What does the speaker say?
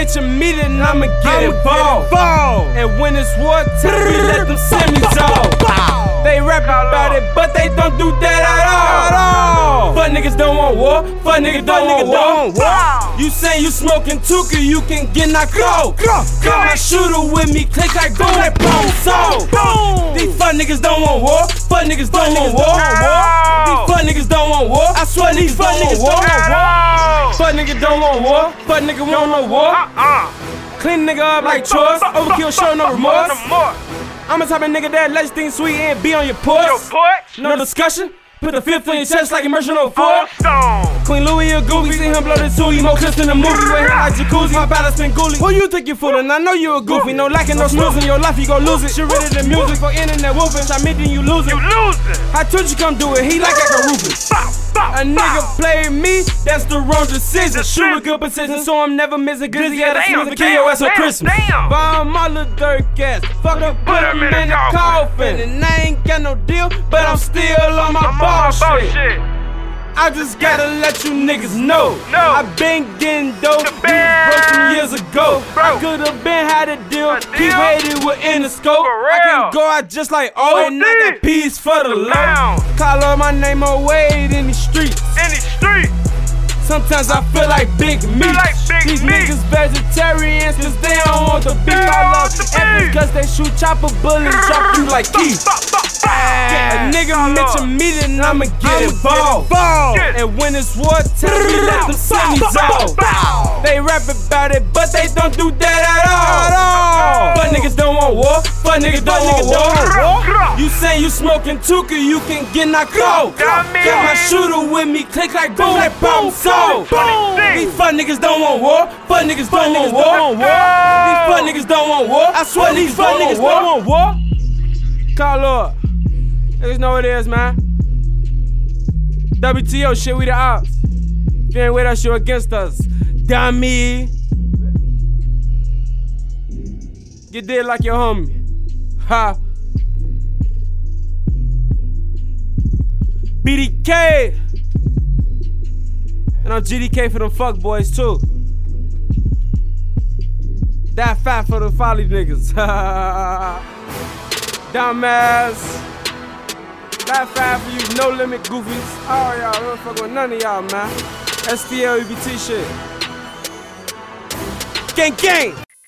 mention me, then I'ma get involved. And when it's war time, we let them semis off. They rap about it, but they don't do that at all. Fuck niggas don't want war. Fuck niggas don't want war. You say you smoking Tuka, you can get knocked off. Got my shooter with me, click like boom, like boom, so. These fuck niggas don't want war. Fuck niggas don't want war. These fuck niggas don't want war. I swear these fuck niggas don't want war. Fuck niggas don't want war. Fuck niggas want no war. Clean nigga up like chores. Overkill, show no remorse. I'm the type of nigga that lets things sweet and be on your porch. No discussion. Put the fifth on your chest like immersion on four. Queen Louis or Goofy, see him blow the two. More clips in the movie, with hair like jacuzzi. My battle spin ghoulie. Who you think you fooling? I know you a goofy. No lacking, no snoozing. Your life, you gon' lose it. Shit rid of the music for internet woofing. Shot me, then you losing. I told you come do it. He like a Rufus. A nigga play me, that's the wrong decision. Shoot a good position, so I'm never missing. Glizzy at a smooth, kill your ass on Christmas. Bomb all the dirt gas, fuck up, put him in the coffin. And I ain't got no deal, but I'm still on my bullshit. I just gotta let you niggas know. I been getting dope, broke from years ago. I could've been had a deal, keep hated within the scope. I can go out just like and I got peace for the low. Call up my name away in the streets. Sometimes I feel like Big Meat. These niggas vegetarians cause they don't want the beef. I love Evans cause they shoot chopper bullets, drop you like Keith. A nigga mention me, then I'ma get involved. And when it's war time, we let them semis off. They rap about it, but they don't do that at all. Fuck niggas don't want war. Fuck niggas don't want war. You say you smoking Tuka, you can get knocked off. Got my shooter with me, click like boom, like boom, so. These fuck niggas don't want war. Fuck niggas don't want war. These fuck niggas don't want war. I swear these fuck niggas don't want war. Call up. Niggas know what it is, man. WTO, shit, we the ops. If you ain't with us, you against us. Dummy. Get dead like your homie. Ha. BDK. And I'm GDK for them fuck boys too. That fat for the folly niggas. Dumbass. That fat for you, no limit goofies. Oh y'all, I don't fuck with none of y'all, man. STL EBT shit. Gang gang.